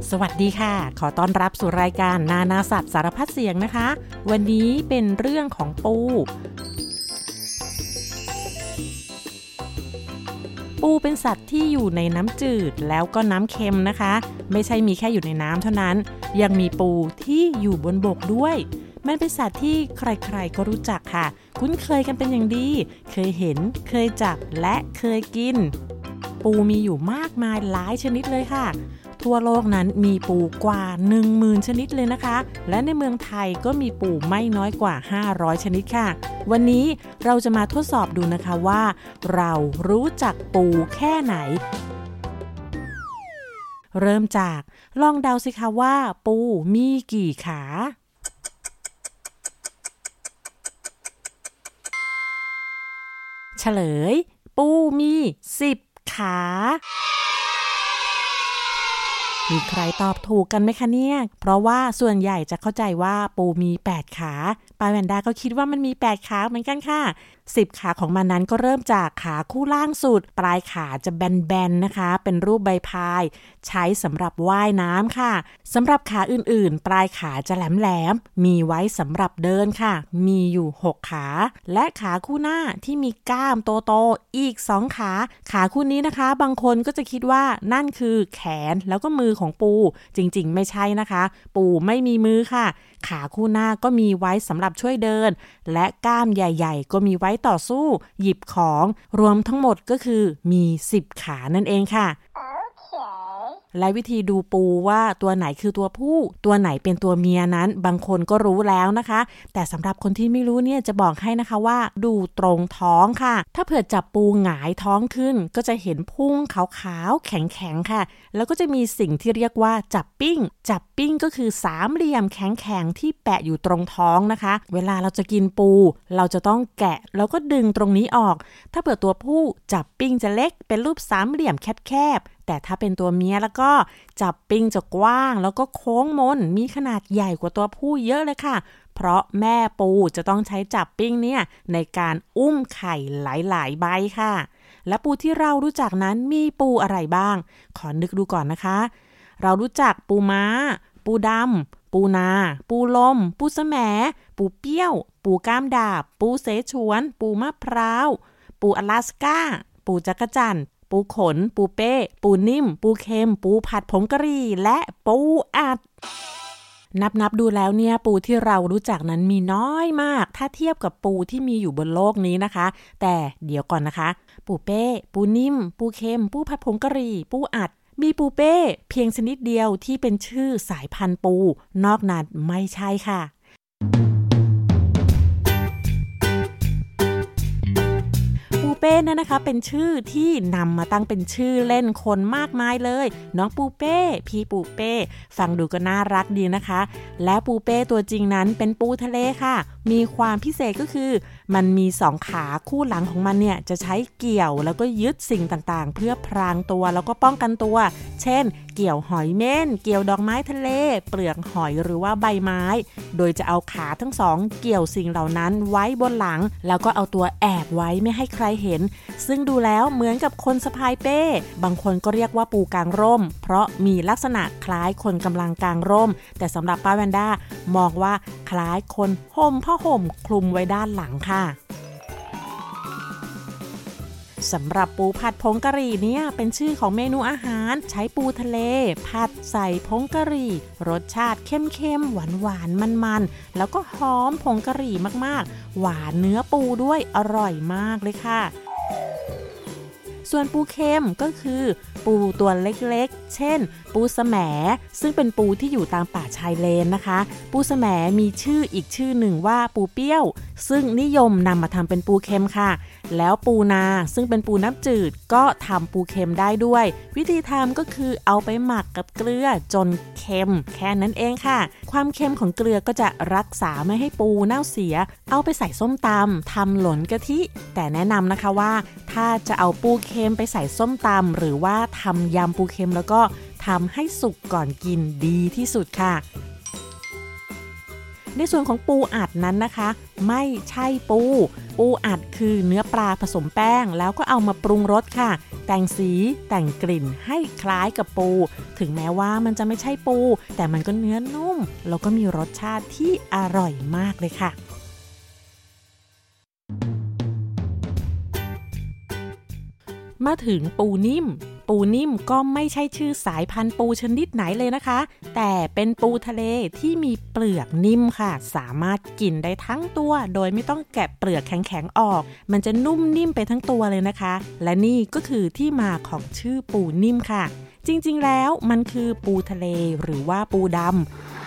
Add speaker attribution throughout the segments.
Speaker 1: สวัสดีค่ะขอต้อนรับสู่รายการนานาสัตว์สารพัดเสียงนะคะวันนี้เป็นเรื่องของปูเป็นสัตว์ที่อยู่ในน้ำจืดแล้วก็น้ำเค็มนะคะไม่ใช่มีแค่อยู่ในน้ำเท่านั้นยังมีปูที่อยู่บนบกด้วยมันเป็นสัตว์ที่ใครๆก็รู้จักค่ะคุ้นเคยกันเป็นอย่างดีเคยเห็นเคยจับและเคยกินปูมีอยู่มากมายหลายชนิดเลยค่ะทั่วโลกนั้นมีปูกว่า 10,000 ชนิดเลยนะคะและในเมืองไทยก็มีปูไม่น้อยกว่า500ชนิดค่ะวันนี้เราจะมาทดสอบดูนะคะว่าเรารู้จักปูแค่ไหนเริ่มจากลองเดาสิคะว่าปูมีกี่ขาเฉลยปูมี10ขามีใครตอบถูกกันไหมคะเนี่ยเพราะว่าส่วนใหญ่จะเข้าใจว่าปูมี8ขาปลาแวนด้าก็คิดว่ามันมี8ขาเหมือนกันค่ะ10ขาของมันนั้นก็เริ่มจากขาคู่ล่างสุดปลายขาจะแบนๆนะคะเป็นรูปใบพายใช้สำหรับว่ายน้ำค่ะสำหรับขาอื่นๆปลายขาจะแหลมๆมีไว้สำหรับเดินค่ะมีอยู่6ขาและขาคู่หน้าที่มีก้ามโตๆอีก2ขาคู่นี้นะคะบางคนก็จะคิดว่านั่นคือแขนแล้วก็มือของปูจริงๆไม่ใช่นะคะปูไม่มีมือค่ะขาคู่หน้าก็มีไว้สำหรับช่วยเดินและก้ามใหญ่ๆก็มีไว้ต่อสู้หยิบของรวมทั้งหมดก็คือมี10ขานั่นเองค่ะและวิธีดูปูว่าตัวไหนคือตัวผู้ตัวไหนเป็นตัวเมียนั้นบางคนก็รู้แล้วนะคะแต่สำหรับคนที่ไม่รู้เนี่ยจะบอกให้นะคะว่าดูตรงท้องค่ะถ้าเผื่อจับปูหงายท้องขึ้นก็จะเห็นพุงขาวๆแข็งๆค่ะแล้วก็จะมีสิ่งที่เรียกว่าจับปิ้งก็คือสามเหลี่ยมแข็งๆที่แปะอยู่ตรงท้องนะคะเวลาเราจะกินปูเราจะต้องแกะแล้วก็ดึงตรงนี้ออกถ้าเผื่อตัวผู้จับปิ้งจะเล็กเป็นรูปสามเหลี่ยมแคบแต่ถ้าเป็นตัวเมียแล้วก็จับปิ้งจะกว้างแล้วก็โค้งมนมีขนาดใหญ่กว่าตัวผู้เยอะเลยค่ะเพราะแม่ปูจะต้องใช้จับปิ้งเนี่ยในการอุ้มไข่หลายๆใบค่ะและปูที่เรารู้จักนั้นมีปูอะไรบ้างขอนึกดูก่อนนะคะเรารู้จักปูม้าปูดำปูนาปูลมปูแสมปูเปี้ยวปูก้ามดาบปูเสฉวนปูมะพร้าวปูอลาสก้าปูจักจั่นปูขนปูเป้ปูนิ่มปูเค็มปูผัดผงกะหรี่และปูอัดนับดูแล้วเนี่ยปูที่เรารู้จักนั้นมีน้อยมากถ้าเทียบกับปูที่มีอยู่บนโลกนี้นะคะแต่เดี๋ยวก่อนนะคะปูเป้ปูนิ่มปูเค็มปูผัดผงกะหรี่ปูอัดมีปูเป้เพียงชนิดเดียวที่เป็นชื่อสายพันธุ์ปูนอกนั้นไม่ใช่ค่ะปูเป้นั่นนะคะเป็นชื่อที่นำมาตั้งเป็นชื่อเล่นคนมากมายเลยน้องปูเป้พี่ปูเป้ฟังดูก็น่ารักดีนะคะและปูเป้ตัวจริงนั้นเป็นปูทะเลค่ะมีความพิเศษก็คือมันมี2ขาคู่หลังของมันเนี่ยจะใช้เกี่ยวแล้วก็ยึดสิ่งต่างๆเพื่อพรางตัวแล้วก็ป้องกันตัวเช่นเกี่ยวหอยเม่นเกี่ยวดอกไม้ทะเลเปลือกหอยหรือว่าใบไม้โดยจะเอาขาทั้งสองเกี่ยวสิ่งเหล่านั้นไว้บนหลังแล้วก็เอาตัวแอบไว้ไม่ให้ใครเห็นซึ่งดูแล้วเหมือนกับคนสะพายเป้บางคนก็เรียกว่าปูกางร่มเพราะมีลักษณะคล้ายคนกำลังกางร่มแต่สำหรับป้าแวนด้ามองว่าคล้ายคนห่มผ้าห่มคลุมไว้ด้านหลังค่ะสำหรับปูผัดผงกะหรี่เนี่ยเป็นชื่อของเมนูอาหารใช้ปูทะเลผัดใส่ผงกะหรี่รสชาติเข้มๆหวานๆมันๆแล้วก็หอมผงกะหรี่มากๆหวานเนื้อปูด้วยอร่อยมากเลยค่ะส่วนปูเค็มก็คือปูตัวเล็กๆเช่นปูแสมซึ่งเป็นปูที่อยู่ตามป่าชายเลนนะคะปูแสมมีชื่ออีกชื่อหนึ่งว่าปูเปี้ยวซึ่งนิยมนำมาทำเป็นปูเค็มค่ะแล้วปูนาซึ่งเป็นปูน้ำจืดก็ทำปูเค็มได้ด้วยวิธีทำก็คือเอาไปหมักกับเกลือจนเค็มแค่นั้นเองค่ะความเค็มของเกลือก็จะรักษาไม่ให้ปูเน่าเสียเอาไปใส่ส้มตำทำหล่นกะทิแต่แนะนำนะคะว่าถ้าจะเอาปูเค็มไปใส่ส้มตำหรือว่าทำยำปูเค็มแล้วก็ทำให้สุกก่อนกินดีที่สุดค่ะในส่วนของปูอัดนั้นนะคะไม่ใช่ปูอัดคือเนื้อปลาผสมแป้งแล้วก็เอามาปรุงรสค่ะแต่งสีแต่งกลิ่นให้คล้ายกับปูถึงแม้ว่ามันจะไม่ใช่ปูแต่มันก็เนื้อนุ่มแล้วก็มีรสชาติที่อร่อยมากเลยค่ะมาถึงปูนิ่มก็ไม่ใช่ชื่อสายพันธุ์ปูชนิดไหนเลยนะคะแต่เป็นปูทะเลที่มีเปลือกนิ่มค่ะสามารถกินได้ทั้งตัวโดยไม่ต้องแกะเปลือกแข็งๆออกมันจะนุ่มนิ่มไปทั้งตัวเลยนะคะและนี่ก็คือที่มาของชื่อปูนิ่มค่ะจริงๆแล้วมันคือปูทะเลหรือว่าปูดำ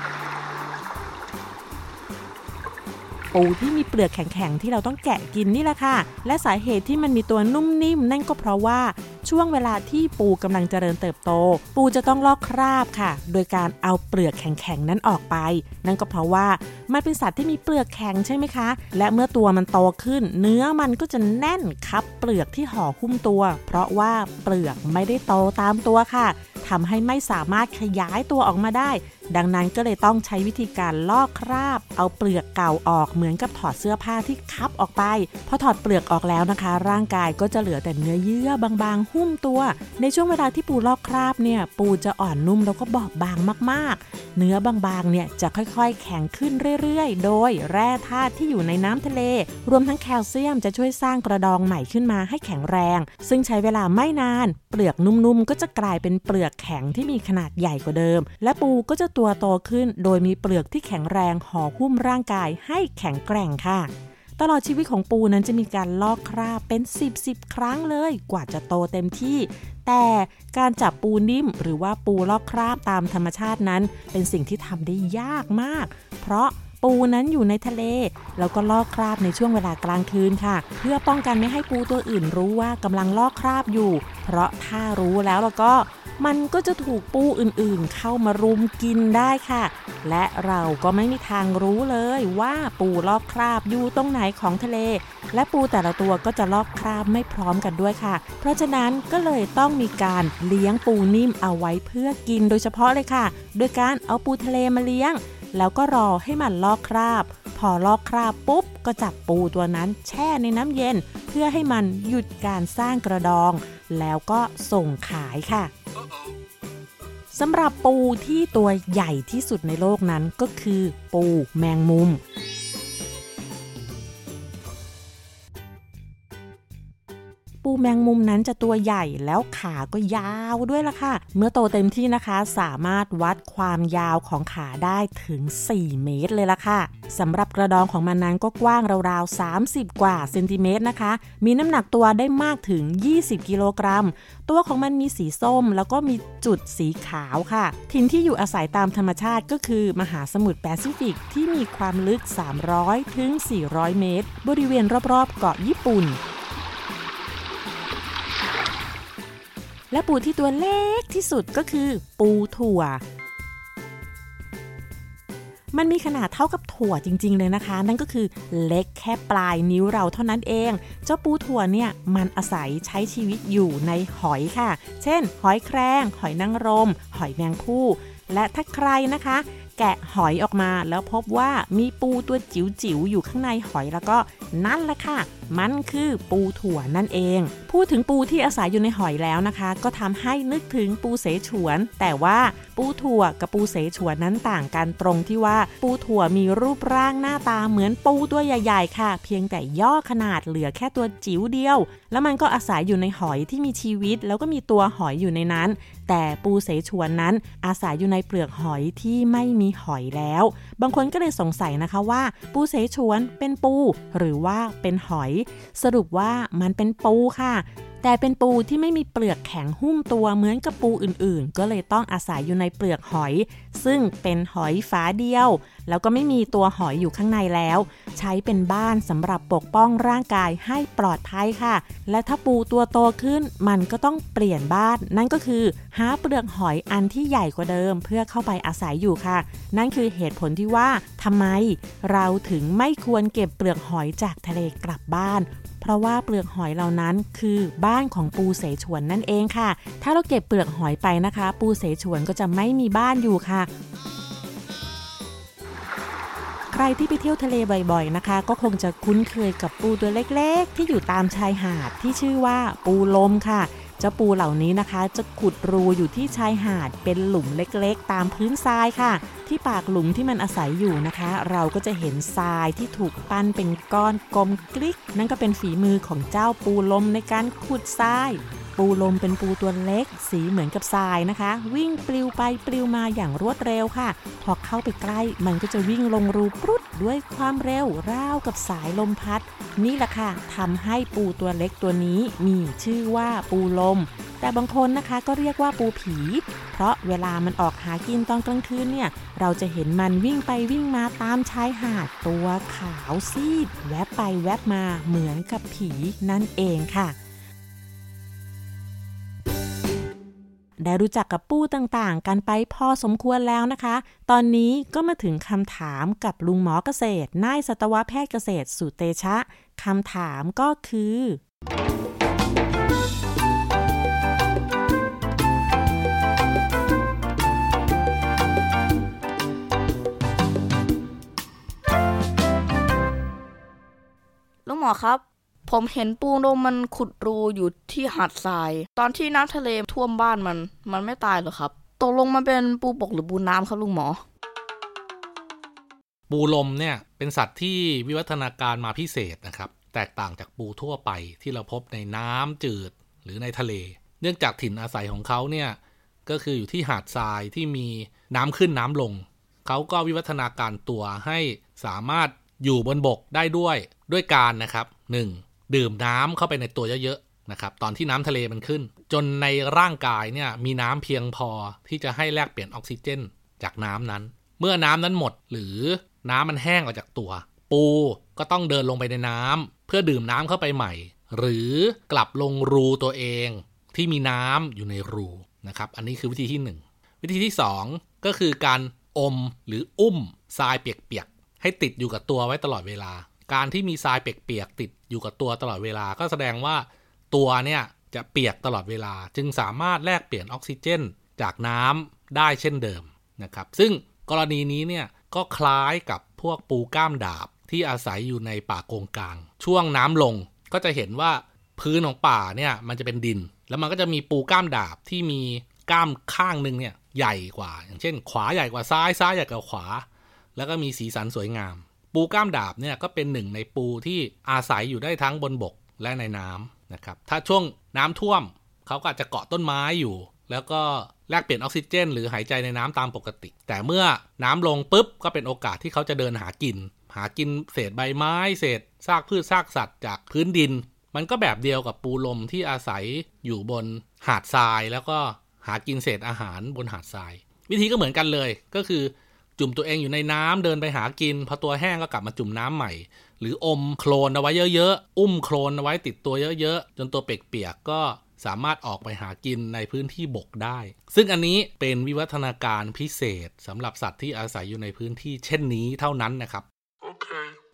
Speaker 1: ปูที่มีเปลือกแข็งๆที่เราต้องแกะกินนี่แหละค่ะและสาเหตุที่มันมีตัวนุ่มนิ่มนั่นก็เพราะว่าช่วงเวลาที่ปูกำลังเจริญเติบโตปูจะต้องลอกคราบค่ะโดยการเอาเปลือกแข็งๆนั้นออกไปนั่นก็เพราะว่ามันเป็นสัตว์ที่มีเปลือกแข็งใช่ไหมคะและเมื่อตัวมันโตขึ้นเนื้อมันก็จะแน่นคับเปลือกที่ห่อหุ้มตัวเพราะว่าเปลือกไม่ได้โตตามตัวค่ะทำให้ไม่สามารถขยายตัวออกมาได้ดังนั้นก็เลยต้องใช้วิธีการลอกคราบเอาเปลือกเก่าออกเหมือนกับถอดเสื้อผ้าที่คับออกไปพอถอดเปลือกออกแล้วนะคะร่างกายก็จะเหลือแต่เนื้อเยื่อบางๆหุ้มตัวในช่วงเวลาที่ปูลอกคราบเนี่ยปูจะอ่อนนุ่มแล้วก็บอบบางมากๆเนื้อบางๆเนี่ยจะค่อยๆแข็งขึ้นเรื่อยๆโดยแร่ธาตุที่อยู่ในน้ำทะเลรวมทั้งแคลเซียมจะช่วยสร้างกระดองใหม่ขึ้นมาให้แข็งแรงซึ่งใช้เวลาไม่นานเปลือกนุ่มๆก็จะกลายเป็นเปลือกแข็งที่มีขนาดใหญ่กว่าเดิมและปูก็จะตัวโตขึ้นโดยมีเปลือกที่แข็งแรงห่อหุ้มร่างกายให้แข็งแกร่งค่ะตลอดชีวิตของปูนั้นจะมีการลอกคราบเป็น10 ครั้งเลยกว่าจะโตเต็มที่แต่การจับปูนิ่มหรือว่าปูลอกคราบตามธรรมชาตินั้นเป็นสิ่งที่ทำได้ยากมากเพราะปูนั้นอยู่ในทะเลแล้วก็ลอกคราบในช่วงเวลากลางคืนค่ะเพื่อป้องกันไม่ให้ปูตัวอื่นรู้ว่ากำลังลอกคราบอยู่เพราะถ้ารู้แล้วก็มันก็จะถูกปูอื่นๆเข้ามารุมกินได้ค่ะและเราก็ไม่มีทางรู้เลยว่าปูลอกคราบอยู่ตรงไหนของทะเลและปูแต่ละตัวก็จะลอกคราบไม่พร้อมกันด้วยค่ะเพราะฉะนั้นก็เลยต้องมีการเลี้ยงปูนิ่มเอาไว้เพื่อกินโดยเฉพาะเลยค่ะโดยการเอาปูทะเลมาเลี้ยงแล้วก็รอให้มันลอกคราบพอลอกคราบปุ๊บก็จับปูตัวนั้นแช่ในน้ำเย็นเพื่อให้มันหยุดการสร้างกระดองแล้วก็ส่งขายค่ะสำหรับปูที่ตัวใหญ่ที่สุดในโลกนั้นก็คือปูแมงมุมปูแมงมุมนั้นจะตัวใหญ่แล้วขาก็ยาวด้วยล่ะค่ะเมื่อโตเต็มที่นะคะสามารถวัดความยาวของขาได้ถึง4 เมตรเลยล่ะค่ะสำหรับกระดองของมันนั้นก็กว้างราวๆ30 กว่าเซนติเมตรนะคะมีน้ำหนักตัวได้มากถึง20 กิโลกรัมตัวของมันมีสีส้มแล้วก็มีจุดสีขาวค่ะถิ่นที่อยู่อาศัยตามธรรมชาติก็คือมหาสมุทรแปซิฟิกที่มีความลึก300 ถึง 400 เมตรบริเวณรอบๆเกาะญี่ปุ่นและปูที่ตัวเล็กที่สุดก็คือปูถั่วมันมีขนาดเท่ากับถั่วจริงๆเลยนะคะนั่นก็คือเล็กแค่ปลายนิ้วเราเท่านั้นเองเจ้าปูถั่วเนี่ยมันอาศัยใช้ชีวิตอยู่ในหอยค่ะเช่นหอยแครงหอยนางรมหอยแมงภู่และถ้าใครนะคะแกะหอยออกมาแล้วพบว่ามีปูตัวจิ๋วๆอยู่ข้างในหอยแล้วก็นั่นแหละค่ะมันคือปูถั่วนั่นเองพูดถึงปูที่อาศัยอยู่ในหอยแล้วนะคะก็ทำให้นึกถึงปูเสฉวนแต่ว่าปูถั่วกับปูเสฉวนนั้นต่างกันตรงที่ว่าปูถั่วมีรูปร่างหน้าตาเหมือนปูตัวใหญ่ๆค่ะเพียงแต่ย่อขนาดเหลือแค่ตัวจิ๋วเดียวแล้วมันก็อาศัยอยู่ในหอยที่มีชีวิตแล้วก็มีตัวหอยอยู่ในนั้นแต่ปูเสฉวนนั้นอาศัยอยู่ในเปลือกหอยที่ไม่มีหอยแล้วบางคนก็เลยสงสัยนะคะว่าปูเสฉวนเป็นปูหรือว่าเป็นหอยสรุปว่ามันเป็นปูค่ะแต่เป็นปูที่ไม่มีเปลือกแข็งหุ้มตัวเหมือนกับปูอื่นๆก็เลยต้องอาศัยอยู่ในเปลือกหอยซึ่งเป็นหอยฝาเดียวแล้วก็ไม่มีตัวหอยอยู่ข้างในแล้วใช้เป็นบ้านสำหรับปกป้องร่างกายให้ปลอดภัยค่ะและถ้าปูตัวโตขึ้นมันก็ต้องเปลี่ยนบ้านนั่นก็คือหาเปลือกหอยอันที่ใหญ่กว่าเดิมเพื่อเข้าไปอาศัยอยู่ค่ะนั่นคือเหตุผลที่ว่าทำไมเราถึงไม่ควรเก็บเปลือกหอยจากทะเลกลับบ้านเพราะว่าเปลือกหอยเหล่านั้นคือบ้านของปูเสฉวนนั่นเองค่ะถ้าเราเก็บเปลือกหอยไปนะคะปูเสฉวนก็จะไม่มีบ้านอยู่ค่ะใครที่ไปเที่ยวทะเลบ่อยๆนะคะก็คงจะคุ้นเคยกับปูตัวเล็กๆที่อยู่ตามชายหาดที่ชื่อว่าปูลมค่ะเจ้าปูเหล่านี้นะคะจะขุดรูอยู่ที่ชายหาดเป็นหลุมเล็กๆตามพื้นทรายค่ะที่ปากหลุมที่มันอาศัยอยู่นะคะเราก็จะเห็นทรายที่ถูกปั้นเป็นก้อนกลมกลิกนั่นก็เป็นฝีมือของเจ้าปูลมในการขุดทรายปูลมเป็นปูตัวเล็กสีเหมือนกับทรายนะคะวิ่งปลิวไปปลิวมาอย่างรวดเร็วค่ะพอเข้าไปใกล้มันก็จะวิ่งลงรูปรุดด้วยความเร็วราวกับสายลมพัดนี่แหละค่ะทำให้ปูตัวเล็กตัวนี้มีชื่อว่าปูลมแต่บางคนนะคะก็เรียกว่าปูผีเพราะเวลามันออกหากินตอนกลางคืนเนี่ยเราจะเห็นมันวิ่งไปวิ่งมาตามชายหาดตัวขาวซีดแวบไปแวบมาเหมือนกับผีนั่นเองค่ะได้รู้จักกับปูต่างๆกันไปพอสมควรแล้วนะคะตอนนี้ก็มาถึงคำถามกับลุงหมอเกษตรนายสัตวแพทย์เกษตรสุเตชะคำถามก็คือ
Speaker 2: ลุงหมอครับผมเห็นปูนมมันขุดรูอยู่ที่หาดทรายตอนที่น้ำทะเลท่วมบ้านมันไม่ตายเหรอครับตกลงมันเป็นปูบกหรือปูน้ำครับลุงหมอ
Speaker 3: ปูลมเนี่ยเป็นสัตว์ที่วิวัฒนาการมาพิเศษนะครับแตกต่างจากปูทั่วไปที่เราพบในน้ำจืดหรือในทะเลเนื่องจากถิ่นอาศัยของเขาเนี่ยก็คืออยู่ที่หาดทรายที่มีน้ำขึ้นน้ำลงเขาก็วิวัฒนาการตัวให้สามารถอยู่บนบกได้ด้วยการนะครับ 1. ดื่มน้ำเข้าไปในตัวเยอะๆนะครับตอนที่น้ำทะเลมันขึ้นจนในร่างกายเนี่ยมีน้ำเพียงพอที่จะให้แลกเปลี่ยนออกซิเจนจากน้ำนั้นเมื่อน้ำนั้นหมดหรือน้ำมันแห้งออกจากตัวปูก็ต้องเดินลงไปในน้ำเพื่อดื่มน้ำเข้าไปใหม่หรือกลับลงรูตัวเองที่มีน้ำอยู่ในรูนะครับอันนี้คือวิธีที่1วิธีที่2ก็คือการอมหรืออุ้มทรายเปียกๆให้ติดอยู่กับตัวไว้ตลอดเวลาการที่มีทรายเปียกๆติดอยู่กับตัวตลอดเวลาก็แสดงว่าตัวเนี่ยจะเปียกตลอดเวลาจึงสามารถแลกเปลี่ยนออกซิเจนจากน้ำได้เช่นเดิมนะครับซึ่งกรณีนี้เนี่ยก็คล้ายกับพวกปูก้ามดาบที่อาศัยอยู่ในป่าโกงกางช่วงน้ำลงก็จะเห็นว่าพื้นของป่าเนี่ยมันจะเป็นดินแล้วมันก็จะมีปูก้ามดาบที่มีก้ามข้างนึงเนี่ยใหญ่กว่าอย่างเช่นขวาใหญ่กว่าซ้ายใหญ่กว่าขวาแล้วก็มีสีสันสวยงามปูก้ามดาบเนี่ยก็เป็นหนึ่งในปูที่อาศัยอยู่ได้ทั้งบนบกและในน้ำนะครับถ้าช่วงน้ำท่วมเขาก็อาจจะเกาะต้นไม้อยู่แล้วก็แลกเปลี่ยนออกซิเจนหรือหายใจในน้ำตามปกติแต่เมื่อน้ำลงปุ๊บก็เป็นโอกาสที่เขาจะเดินหากินเศษใบไม้เศษซากพืชซากสัตว์จากพื้นดินมันก็แบบเดียวกับปูลมที่อาศัยอยู่บนหาดทรายแล้วก็หากินเศษอาหารบนหาดทรายวิธีก็เหมือนกันเลยก็คือจุ่มตัวเองอยู่ในน้ำเดินไปหากินพอตัวแห้งก็กลับมาจุ่มน้ำใหม่หรืออมโคลนเอาไว้เยอะๆอุ้มโคลนเอาไว้ติดตัวเยอะๆจนตัวเปียกๆก็สามารถออกไปหากินในพื้นที่บกได้ซึ่งอันนี้เป็นวิวัฒนาการพิเศษสำหรับสัตว์ที่อาศัยอยู่ในพื้นที่เช่นนี้เท่านั้นนะครับโอเค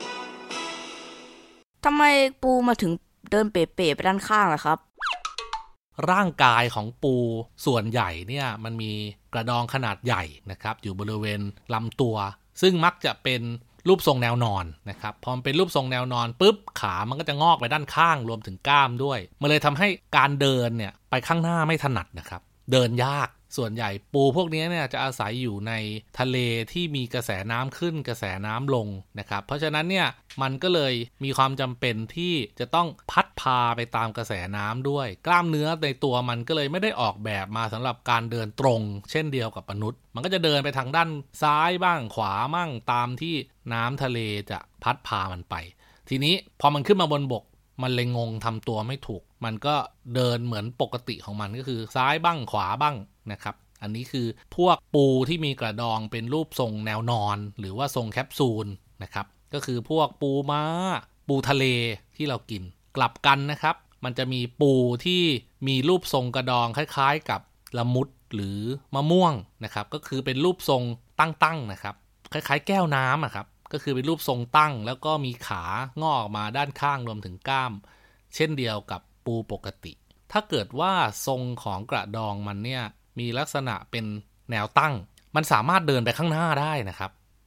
Speaker 2: ทำไมปูมาถึงเดินเป๋ๆไปด้านข้างล่ะครับ
Speaker 3: ร่างกายของปูส่วนใหญ่เนี่ยมันมีกระดองขนาดใหญ่นะครับอยู่บริเวณลำตัวซึ่งมักจะเป็นรูปทรงแนวนอนนะครับพอมันเป็นรูปทรงแนวนอนปุ๊บขามันก็จะงอกไปด้านข้างรวมถึงกล้ามด้วยมันเลยทำให้การเดินเนี่ยไปข้างหน้าไม่ถนัดนะครับเดินยากส่วนใหญ่ปูพวกนี้เนี่ยจะอาศัยอยู่ในทะเลที่มีกระแสน้ำขึ้นกระแสน้ำลงนะครับเพราะฉะนั้นเนี่ยมันก็เลยมีความจำเป็นที่จะต้องพัดพาไปตามกระแสน้ำด้วยกล้ามเนื้อในตัวมันก็เลยไม่ได้ออกแบบมาสำหรับการเดินตรงเช่นเดียวกับมนุษย์มันก็จะเดินไปทางด้านซ้ายบ้างขวาบ้างตามที่น้ำทะเลจะพัดพามันไปทีนี้พอมันขึ้นมาบนบกมันเลยงงทำตัวไม่ถูกมันก็เดินเหมือนปกติของมันก็คือซ้ายบ้างขวาบ้างนะครับอันนี้คือพวกปูที่มีกระดองเป็นรูปทรงแนวนอนหรือว่าทรงแคปซูลนะครับก็คือพวกปูม้าปูทะเลที่เรากินกลับกันนะครับมันจะมีปูที่มีรูปทรงกระดองคล้ายๆกับละมุดหรือมะม่วงนะครับก็คือเป็นรูปทรงตั้งๆนะครับคล้ายๆแก้วน้ำครับก็คือเป็นรูปทรงตั้งแล้วก็มีขางอกออกมาด้านข้างรวมถึงกล้ามเช่นเดียวกับปูปกติถ้าเกิดว่าทรงของกระดองมันเนี่ยมีลักษณะเป็นแนวตั้งมันสามารถเดินไปข้างหน้าได้นะครับ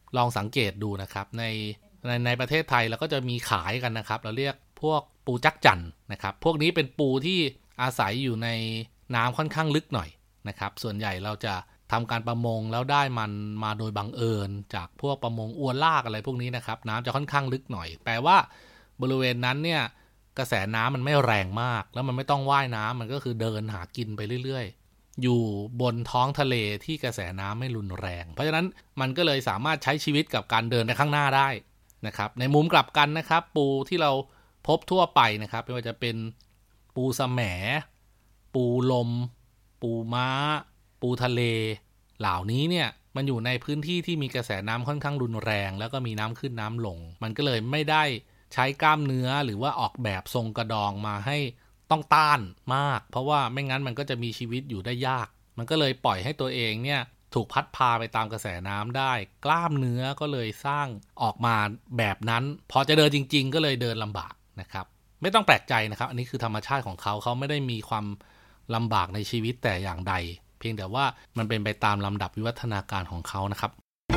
Speaker 3: ลองสังเกตดูนะครับในประเทศไทยเราก็จะมีขายกันนะครับเราเรียกพวกปูจักจั่นนะครับพวกนี้เป็นปูที่อาศัยอยู่ในน้ำค่อนข้างลึกหน่อยนะครับส่วนใหญ่เราจะทำการประมงแล้วได้มันมาโดยบังเอิญจากพวกประมงอวนลากอะไรพวกนี้นะครับน้ำจะค่อนข้างลึกหน่อยแปลว่าบริเวณนั้นเนี่ยกระแสน้ำมันไม่แรงมากแล้วมันไม่ต้องว่ายน้ำมันก็คือเดินหากินไปเรื่อยๆอยู่บนท้องทะเลที่กระแสน้ำไม่รุนแรงเพราะฉะนั้นมันก็เลยสามารถใช้ชีวิตกับการเดินไปข้างหน้าได้นะครับในมุมกลับกันนะครับปูที่เราพบทั่วไปนะครับไม่ว่าจะเป็นปูแสมปูลมปูม้าปูทะเลเหล่านี้เนี่ยมันอยู่ในพื้นที่ที่มีกระแสน้ำค่อนข้างรุนแรงแล้วก็มีน้ำขึ้นน้ำลงมันก็เลยไม่ได้ใช้กล้ามเนื้อหรือว่าออกแบบทรงกระดองมาให้ต้องต้านมากเพราะว่าไม่งั้นมันก็จะมีชีวิตอยู่ได้ยากมันก็เลยปล่อยให้ตัวเองเนี่ยถูกพัดพาไปตามกระแสน้ำได้กล้ามเนื้อก็เลยสร้างออกมาแบบนั้นพอจะเดินจริงๆก็เลยเดินลำบากนะครับไม่ต้องแปลกใจนะครับอันนี้คือธรรมชาติของเขาไม่ได้มีความลำบากในชีวิตแต่อย่างใดเพียงแต่ว่ามันเป็นไปตามลำดับวิวัฒนาการของเขานะครับ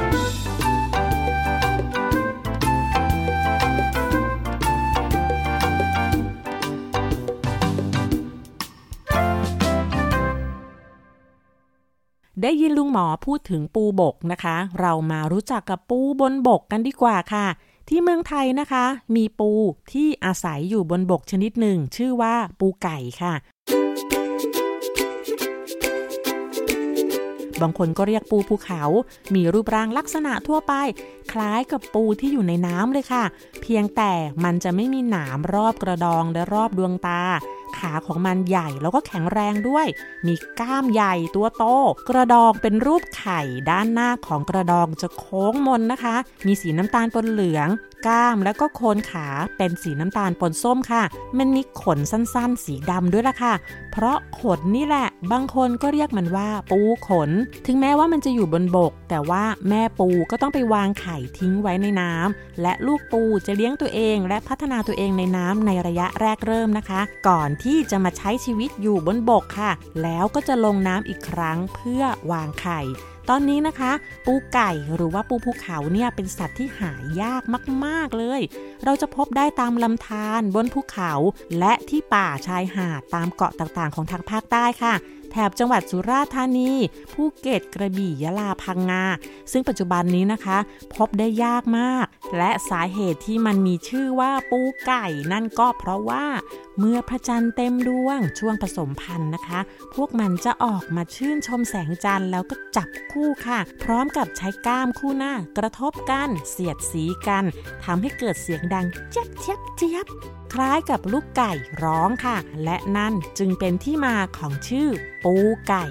Speaker 1: ได้ยินลุงหมอพูดถึงปูบกนะคะเรามารู้จักกับปูบนบกกันดีกว่าค่ะที่เมืองไทยนะคะมีปูที่อาศัยอยู่บนบกชนิดหนึ่งชื่อว่าปูไก่ค่ะบางคนก็เรียกปูภูเขามีรูปร่างลักษณะทั่วไปคล้ายกับปูที่อยู่ในน้ำเลยค่ะเพียงแต่มันจะไม่มีหนามรอบกระดองและรอบดวงตาขาของมันใหญ่แล้วก็แข็งแรงด้วยมีกล้ามใหญ่ตัวโตกระดองเป็นรูปไข่ด้านหน้าของกระดองจะโค้งมนนะคะมีสีน้ำตาลปนเหลืองกล้ามแล้วก็โคนขาเป็นสีน้ำตาลปนส้มค่ะมันมีขนสั้นๆสีดำด้วยล่ะค่ะเพราะขนนี่แหละบางคนก็เรียกมันว่าปูขนถึงแม้ว่ามันจะอยู่บนบกแต่ว่าแม่ปูก็ต้องไปวางไข่ทิ้งไว้ในน้ำและลูกปูจะเลี้ยงตัวเองและพัฒนาตัวเองในน้ำในระยะแรกเริ่มนะคะก่อนที่จะมาใช้ชีวิตอยู่บนบกค่ะแล้วก็จะลงน้ำอีกครั้งเพื่อวางไข่ตอนนี้นะคะปูไก่หรือว่าปูภูเขาเนี่ยเป็นสัตว์ที่หายากมากๆเลยเราจะพบได้ตามลำธารบนภูเขาและที่ป่าชายหาดตามเกาะต่างๆของทางภาคใต้ค่ะแถบจังหวัดสุราษฎร์ธานีภูเก็ตกระบี่ยะลาพังงาซึ่งปัจจุบันนี้นะคะพบได้ยากมากและสาเหตุที่มันมีชื่อว่าปูไก่นั่นก็เพราะว่าเมื่อพระจันทร์เต็มดวงช่วงผสมพันธุ์นะคะพวกมันจะออกมาชื่นชมแสงจันทร์แล้วก็จับคู่ค่ะพร้อมกับใช้ก้ามคู่หน้ากระทบกันเสียดสีกันทำให้เกิดเสียงดังเจี๊ยบเจี๊ยบเจี๊ยบคล้ายกับลูกไก่ร้องค่ะและนั่นจึงเป็นที่มาของชื่อปูไก่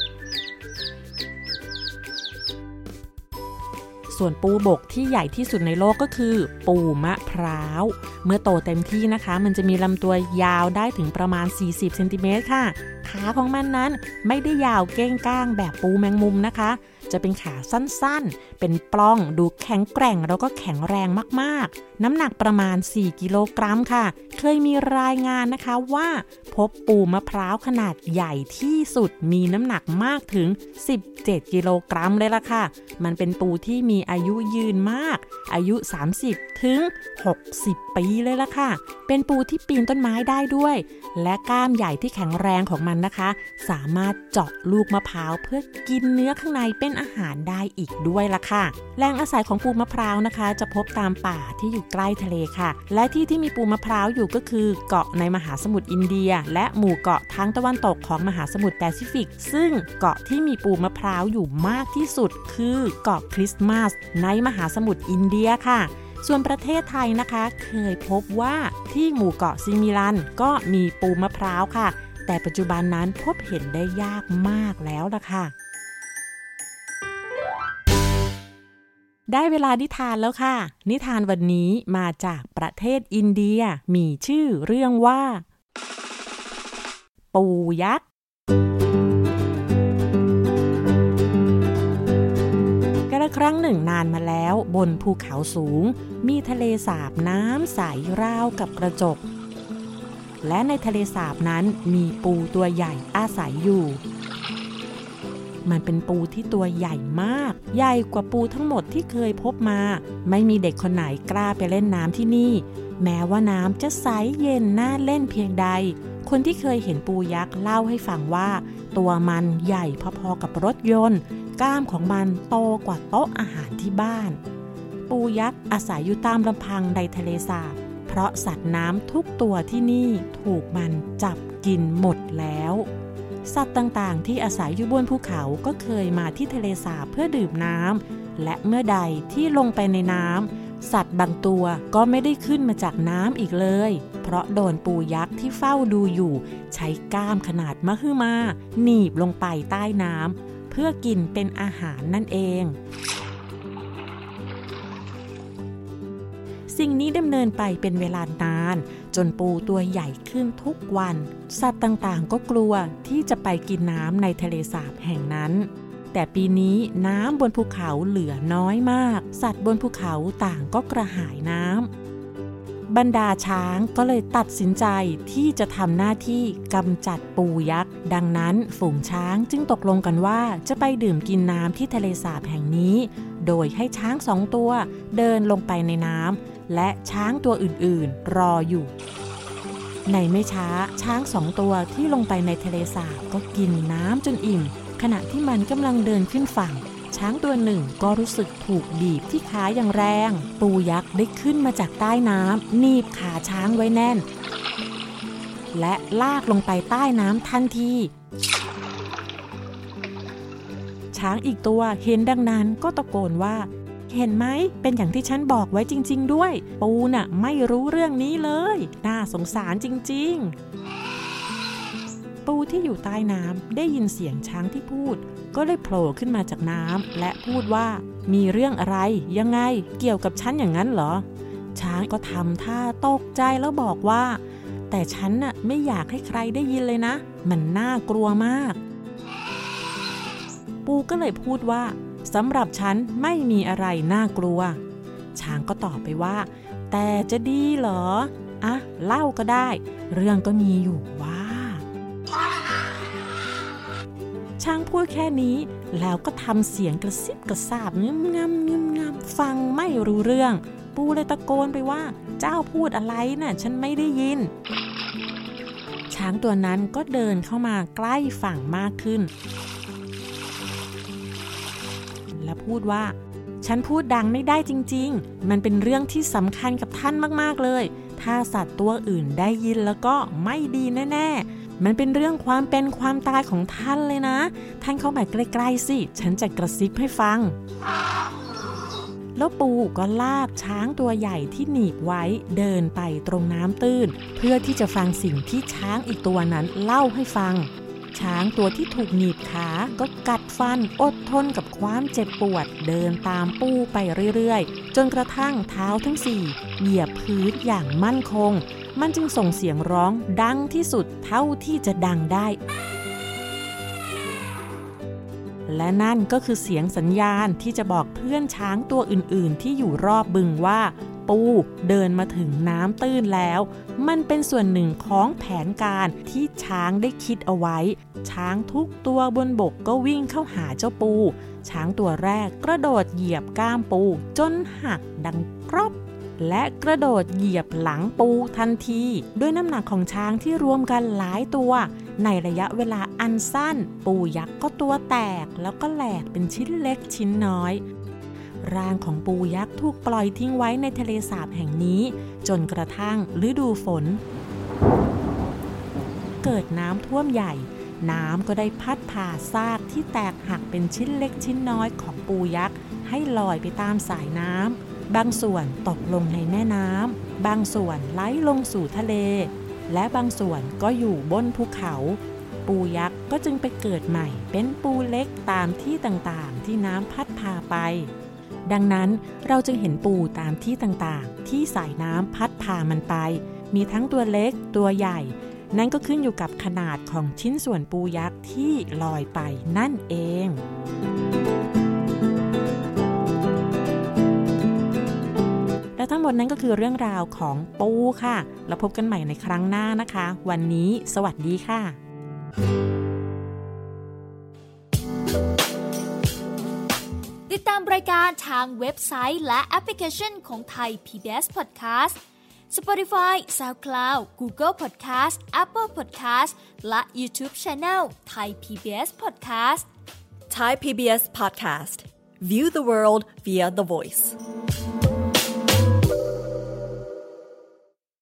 Speaker 1: ส่วนปูบกที่ใหญ่ที่สุดในโลกก็คือปูมะพร้าวเมื่อโตเต็มที่นะคะมันจะมีลำตัวยาวได้ถึงประมาณ40เซนติเมตรค่ะขาของมันนั้นไม่ได้ยาวเก้งก้างแบบปูแมงมุมนะคะจะเป็นขาสั้นๆเป็นปล้องดูแข็งแกร่งแล้วก็แข็งแรงมากๆน้ำหนักประมาณ4กิโลกรัมค่ะเคยมีรายงานนะคะว่าพบปูมะพร้าวขนาดใหญ่ที่สุดมีน้ำหนักมากถึง17กิโลกรัมเลยล่ะค่ะมันเป็นปูที่มีอายุยืนมากอายุ30ถึง60ปีเลยล่ะค่ะเป็นปูที่ปีนต้นไม้ได้ด้วยและกล้ามใหญ่ที่แข็งแรงของมันนะคะสามารถเจาะลูกมะพร้าวเพื่อกินเนื้อข้างในเป็นอาหารได้อีกด้วยล่ะค่ะแหล่งอาศัยของปูมะพร้าวนะคะจะพบตามป่าที่อยู่ใกล้ทะเลค่ะและที่มีปูมะพร้าวอยู่ก็คือเกาะในมหาสมุทรอินเดียและหมู่เกาะทางตะวันตกของมหาสมุทรแปซิฟิกซึ่งเกาะที่มีปูมะพร้าวอยู่มากที่สุดคือเกาะคริสต์มาสในมหาสมุทรอินเดียค่ะส่วนประเทศไทยนะคะเคยพบว่าที่หมู่เกาะซิมิลันก็มีปูมะพร้าวค่ะแต่ปัจจุบันนั้นพบเห็นได้ยากมากแล้วล่ะค่ะได้เวลานิทานแล้วค่ะนิทานวันนี้มาจากประเทศอินเดียมีชื่อเรื่องว่าปูยักษ์กระครั้งหนึ่งนานมาแล้วบนภูเขาสูงมีทะเลสาบน้ำใสราวกับกระจกและในทะเลสาบนั้นมีปูตัวใหญ่อาศัยอยู่มันเป็นปูที่ตัวใหญ่มากใหญ่กว่าปูทั้งหมดที่เคยพบมาไม่มีเด็กคนไหนกล้าไปเล่นน้ำที่นี่แม้ว่าน้ำจะใสเย็นน่าเล่นเพียงใดคนที่เคยเห็นปูยักษ์เล่าให้ฟังว่าตัวมันใหญ่พอๆกับรถยนต์กล้ามของมันโตกว่าโต๊ะอาหารที่บ้านปูยักษ์อาศัยอยู่ตามลำพังในทะเลสาบเพราะสัตว์น้ำทุกตัวที่นี่ถูกมันจับกินหมดแล้วสัตว์ต่างๆที่อาศัยอยู่บนภูเขาก็เคยมาที่ทะเลสาบเพื่อดื่มน้ำและเมื่อใดที่ลงไปในน้ำสัตว์บางตัวก็ไม่ได้ขึ้นมาจากน้ำอีกเลยเพราะโดนปูยักษ์ที่เฝ้าดูอยู่ใช้ก้ามขนาดมหึมาหนีบลงไปใต้น้ำเพื่อกินเป็นอาหารนั่นเองสิ่งนี้ดำเนินไปเป็นเวลานานจนปูตัวใหญ่ขึ้นทุกวันสัตว์ต่างๆก็กลัวที่จะไปกินน้ำในทะเลสาบแห่งนั้นแต่ปีนี้น้ำบนภูเขาเหลือน้อยมากสัตว์บนภูเขาต่างก็กระหายน้ำบรรดาช้างก็เลยตัดสินใจที่จะทำหน้าที่กำจัดปูยักษ์ดังนั้นฝูงช้างจึงตกลงกันว่าจะไปดื่มกินน้ำที่ทะเลสาบแห่งนี้โดยให้ช้าง2 ตัวเดินลงไปในน้ำและช้างตัวอื่นๆรออยู่ในไม่ช้าช้าง2 ตัวที่ลงไปในทะเลสาบก็กินน้ำจนอิ่มขณะที่มันกำลังเดินขึ้นฝั่งช้างตัวหนึ่งก็รู้สึกถูกบีบที่ขาอย่างแรงปูยักษ์ได้ขึ้นมาจากใต้น้ำหนีบขาช้างไว้แน่นและลากลงไปใต้น้ำทันทีช้างอีกตัวเห็นดังนั้นก็ตะโกนว่าเห็นไหมเป็นอย่างที่ฉันบอกไว้จริงๆด้วยปูน่ะไม่รู้เรื่องนี้เลยน่าสงสารจริงๆปูที่อยู่ใต้น้ำได้ยินเสียงช้างที่พูดก็เลยโผล่ขึ้นมาจากน้ำและพูดว่ามีเรื่องอะไรยังไงเกี่ยวกับฉันอย่างนั้นเหรอช้างก็ทำท่าตกใจแล้วบอกว่าแต่ฉันน่ะไม่อยากให้ใครได้ยินเลยนะมันน่ากลัวมากปูก็เลยพูดว่าสำหรับฉันไม่มีอะไรน่ากลัวช้างก็ตอบไปว่าแต่จะดีเหรออ่ะเล่าก็ได้เรื่องก็มีอยู่ว่าช้างพูดแค่นี้แล้วก็ทำเสียงกระซิบกระซาบงึมงำงึมงำฟังไม่รู้เรื่องปูเลยตะโกนไปว่าเจ้าพูดอะไรน่ะฉันไม่ได้ยินช้างตัวนั้นก็เดินเข้ามาใกล้ฝั่งมากขึ้นและพูดว่าฉันพูดดังไม่ได้จริงๆมันเป็นเรื่องที่สำคัญกับท่านมากๆเลยถ้าสัตว์ตัวอื่นได้ยินแล้วก็ไม่ดีแน่ๆมันเป็นเรื่องความเป็นความตายของท่านเลยนะท่านเข้ามาใกล้ๆสิฉันจะกระซิบให้ฟังแล้วปูก็ลากช้างตัวใหญ่ที่หนีบไว้เดินไปตรงน้ำตื้นเพื่อที่จะฟังสิ่งที่ช้างอีกตัวนั้นเล่าให้ฟังช้างตัวที่ถูกหนีบขาก็กัดฟันอดทนกับความเจ็บปวดเดินตามปูไปเรื่อยๆจนกระทั่งเท้าทั้ง4เหยียบพื้นอย่างมั่นคงมันจึงส่งเสียงร้องดังที่สุดเท่าที่จะดังได้และนั่นก็คือเสียงสัญญาณที่จะบอกเพื่อนช้างตัวอื่นๆที่อยู่รอบบึงว่าปูเดินมาถึงน้ำตื้นแล้วมันเป็นส่วนหนึ่งของแผนการที่ช้างได้คิดเอาไว้ช้างทุกตัวบนบกก็วิ่งเข้าหาเจ้าปูช้างตัวแรกกระโดดเหยียบก้ามปูจนหักดังกรอบและกระโดดเหยียบหลังปูทันทีด้วยน้ำหนักของช้างที่รวมกันหลายตัวในระยะเวลาอันสั้นปูยักษ์ก็ตัวแตกแล้วก็แหลกเป็นชิ้นเล็กชิ้นน้อยร่างของปูยักษ์ถูกปล่อยทิ้งไว้ในทะเลสาบแห่งนี้จนกระทั่งฤดูฝนเกิดน้ำท่วมใหญ่น้ำก็ได้พัดพาซากที่แตกหักเป็นชิ้นเล็กชิ้นน้อยของปูยักษ์ให้ลอยไปตามสายน้ำบางส่วนตกลงในแม่น้ำบางส่วนไหลลงสู่ทะเลและบางส่วนก็อยู่บนภูเขาปูยักษ์ก็จึงไปเกิดใหม่เป็นปูเล็กตามที่ต่างๆที่น้ำพัดพาไปดังนั้นเราจึงเห็นปูตามที่ต่างๆที่สายน้ำพัดพามันไปมีทั้งตัวเล็กตัวใหญ่นั่นก็ขึ้นอยู่กับขนาดของชิ้นส่วนปูยักษ์ที่ลอยไปนั่นเองและทั้งหมดนั้นก็คือเรื่องราวของปูค่ะแล้วพบกันใหม่ในครั้งหน้านะคะวันนี้สวัสดีค่ะ
Speaker 4: มรายการทางเว็บไซต์และแอปพลิเคชันของไทย PBS Podcast Spotify, SoundCloud, Google Podcast, Apple Podcast และ YouTube Channel Thai PBS Podcast
Speaker 5: Thai PBS Podcast. View the world via the voice.